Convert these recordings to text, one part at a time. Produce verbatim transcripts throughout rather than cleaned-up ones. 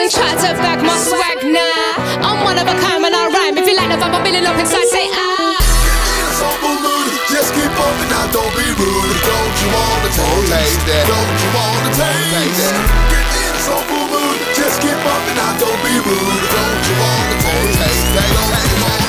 Ain't try to back my swag, nah. I'm one of a kind when I rhyme. If you like the vibe, I'm feeling up inside, say ah. Just keep up and now don't be rude. Don't you wanna taste that? Don't you wanna taste that? Get in a soulful mood. Just keep up and now don't be rude. Don't you wanna taste that? Don't you wanna taste?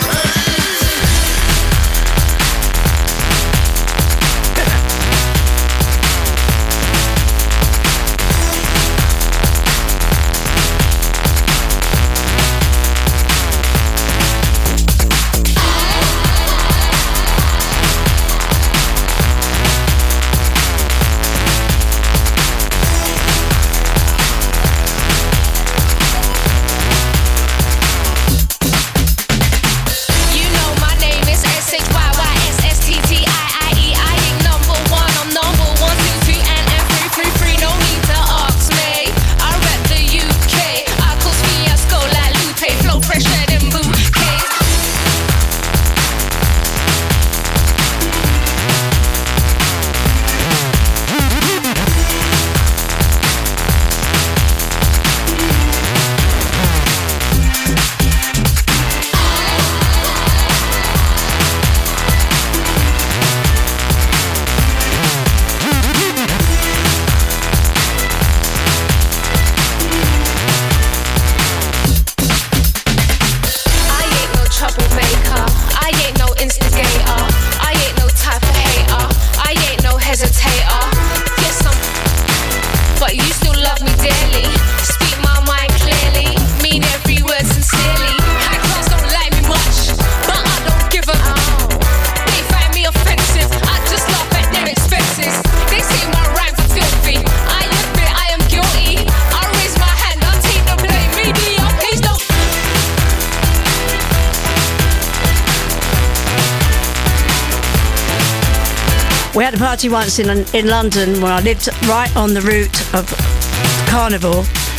We had a party once in in London when I lived right on the route of Carnival,